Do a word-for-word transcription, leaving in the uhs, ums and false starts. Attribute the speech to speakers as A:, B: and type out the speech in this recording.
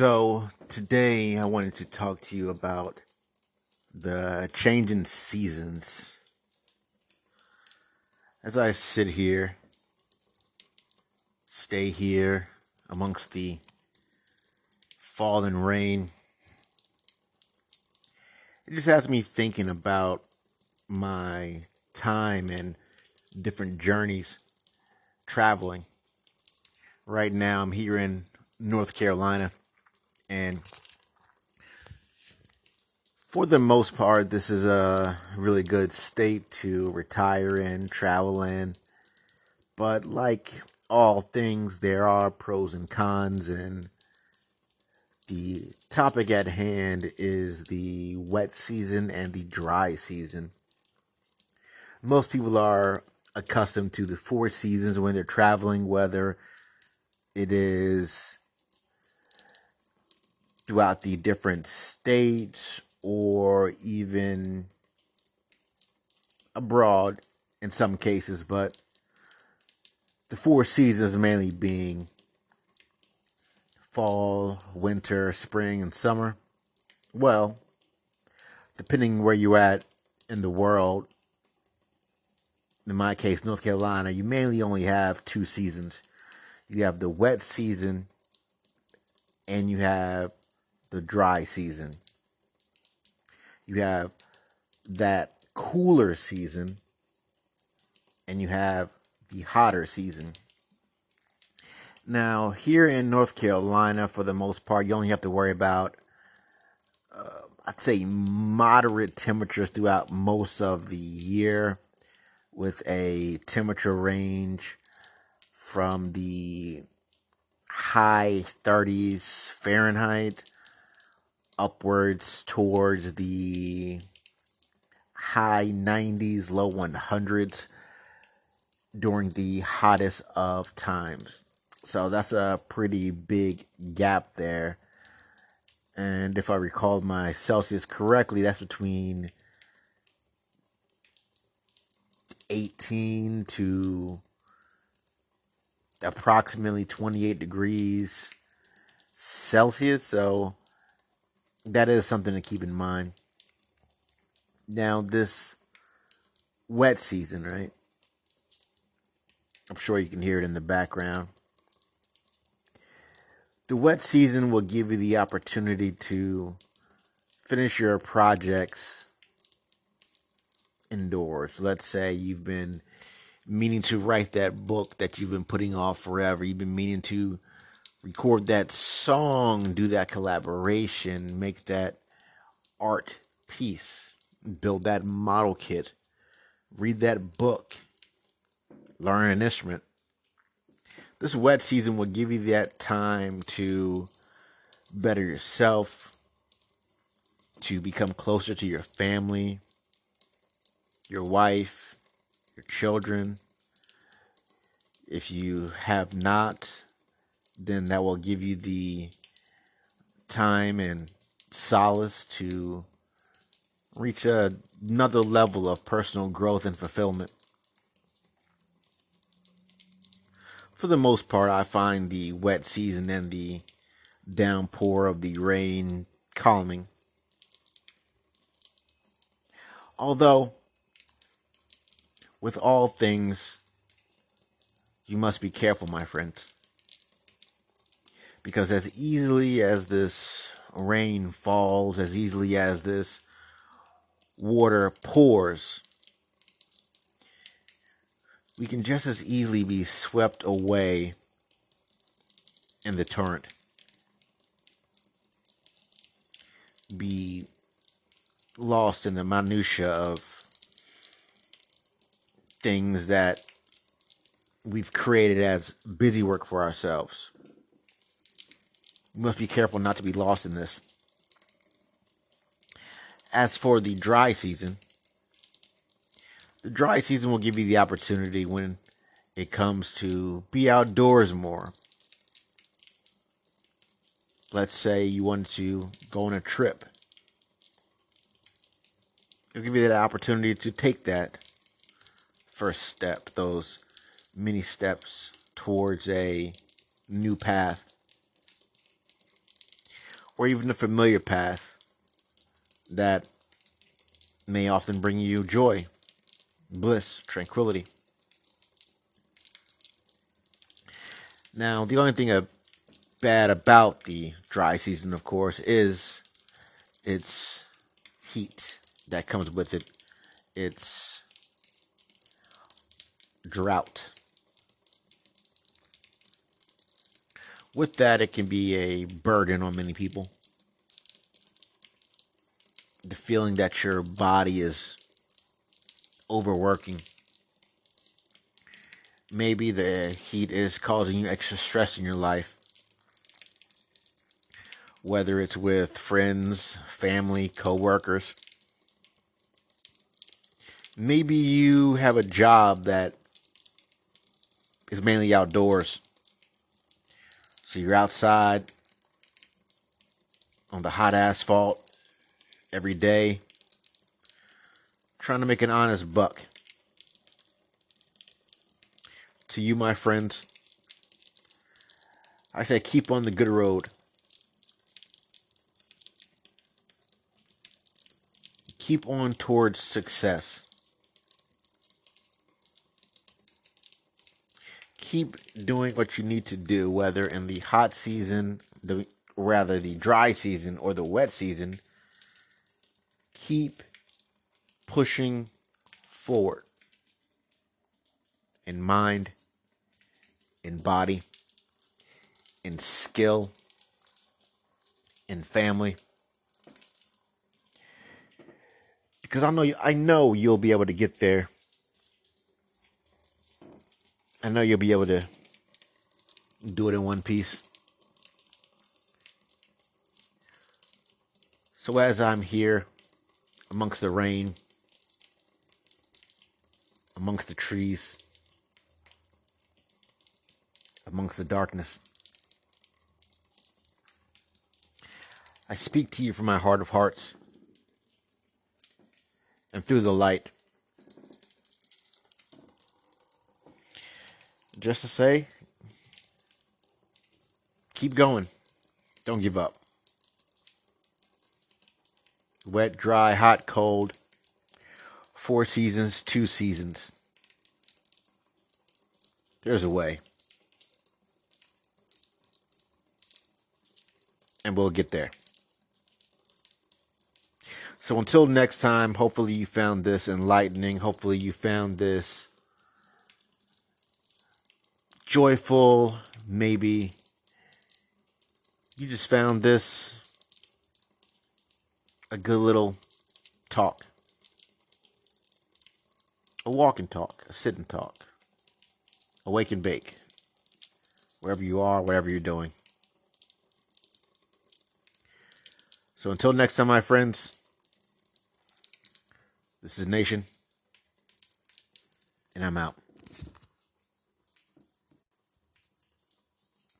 A: So, today I wanted to talk to you about the changing seasons. As I sit here, stay here amongst the falling rain, it just has me thinking about my time and different journeys traveling. Right now, I'm here in North Carolina, and for the most part, this is a really good state to retire in, travel in. But like all things, there are pros and cons, and the topic at hand is the wet season and the dry season. Most people are accustomed to the four seasons when they're traveling, whether it is throughout the different states or even abroad in some cases, but the four seasons mainly being fall, winter, spring, and summer. Well, depending where you're at in the world, in my case, North Carolina, you mainly only have two seasons. You have the wet season and you have the dry season. You have that cooler season and you have the hotter season. Now, here in North Carolina, for the most part, you only have to worry about, uh, I'd say, moderate temperatures throughout most of the year, with a temperature range from the high thirties Fahrenheit upwards towards the high nineties, low one hundreds during the hottest of times. So that's a pretty big gap there. And if I recall my Celsius correctly, that's between eighteen to approximately twenty-eight degrees Celsius. So that is something to keep in mind. Now, this wet season, right? I'm sure you can hear it in the background. The wet season will give you the opportunity to finish your projects indoors. Let's say you've been meaning to write that book that you've been putting off forever. You've been meaning to record that song, do that collaboration, make that art piece, build that model kit, read that book, learn an instrument. This wet season will give you that time to better yourself, to become closer to your family, your wife, your children. If you have not, then that will give you the time and solace to reach a, another level of personal growth and fulfillment. For the most part, I find the wet season and the downpour of the rain calming. Although, with all things, you must be careful, my friends. Because as easily as this rain falls, as easily as this water pours, we can just as easily be swept away in the torrent. Be lost in the minutia of things that we've created as busy work for ourselves. We must be careful not to be lost in this. As for the dry season, the dry season will give you the opportunity when it comes to be outdoors more. Let's say you want to go on a trip. It'll give you that opportunity to take that first step, those many steps towards a new path. or even a familiar path that may often bring you joy, bliss, tranquility. Now, the only thing uh, bad about the dry season, of course, is its heat that comes with it. Its drought. With that, it can be a burden on many people. The feeling that your body is overworking. Maybe the heat is causing you extra stress in your life. Whether it's with friends, family, co-workers. Maybe you have a job that is mainly outdoors. So you're outside on the hot asphalt every day, trying to make an honest buck. To you, my friends, I say keep on the good road. Keep on towards success. Keep doing what you need to do, whether in the hot season, the rather the dry season or the wet season. Keep pushing forward in mind, in body, in skill, in family. Because I know you, I know you'll be able to get there. I know you'll be able to do it in one piece. So as I'm here amongst the rain, amongst the trees, amongst the darkness, I speak to you from my heart of hearts and through the light. Just to say, keep going. Don't give up. Wet, dry, hot, cold. Four seasons, two seasons. There's a way. And we'll get there. So until next time, hopefully you found this enlightening. Hopefully you found this joyful. Maybe you just found this a good little talk. A walk and talk. A sit and talk. A wake and bake. Wherever you are, whatever you're doing. So until next time, my friends, this is Nation, and I'm out.